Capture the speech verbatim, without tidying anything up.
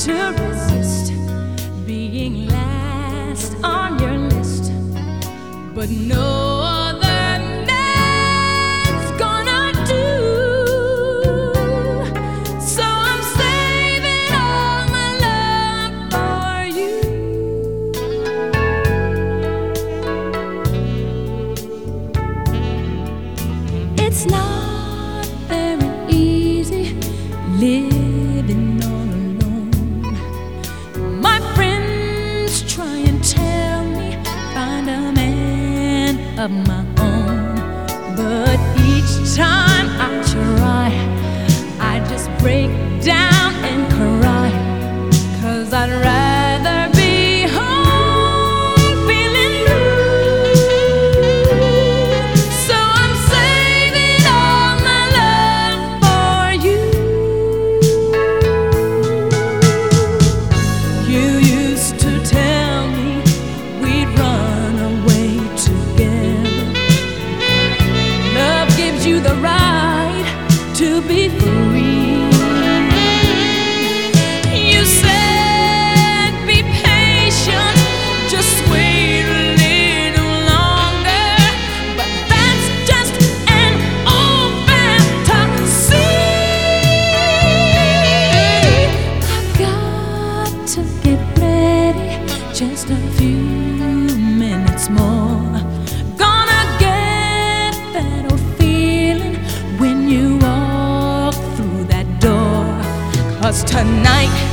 to resist being last on your list, but no other man's gonna do. So I'm saving all my love for you. It's not very easy living all alone. My friends try and tell me find a man of my own, but each time I try, I just break down and cry, 'cause I'd rather be home feeling blue. So I'm saving all my love for you. You used to tell me we'd run away together. Love gives you the right to be free. You said be patient, just wait a little longer, but that's just an old fantasy. I've got to get ready, just a few minutes more. Gonna get that old feeling when you walk through that door, 'cause tonight